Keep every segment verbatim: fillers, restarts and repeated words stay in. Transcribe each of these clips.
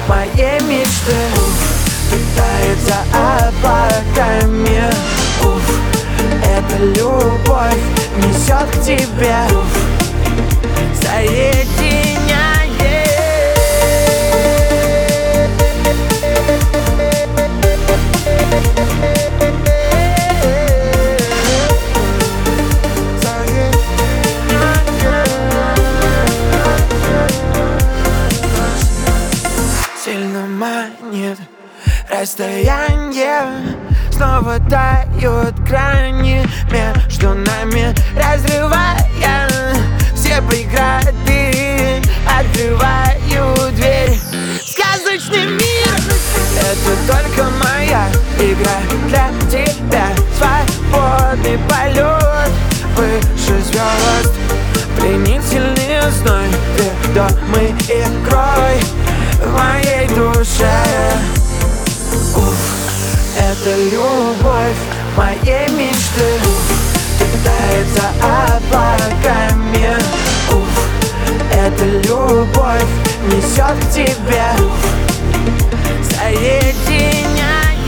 моей мечты. Уф, летает за облаками. Уф, эта любовь несет к тебе. Уф, соединяет. Сильно манит расстояние, снова тают грани между нами, разрывая все преграды. Открываю дверь в сказочный мир. Это только моя игра для тебя. Свободный полет выше звезд, пленительный зной ведомый игрой в моей душе. Уф, это любовь моей мечты. Летает за облаками. Уф, эта любовь несет к тебе. Уф, соединяет.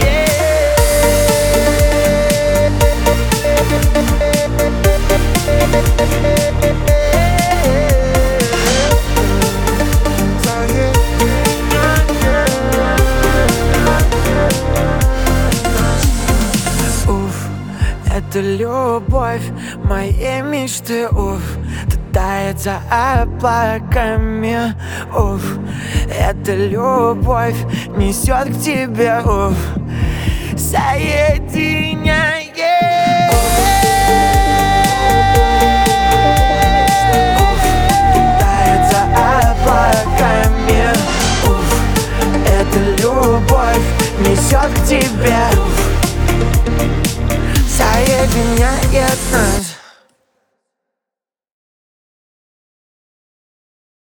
Это любовь моей мечты. Уф, тает за облаками. Уф, эта любовь несет к тебе. Уф, соединяет.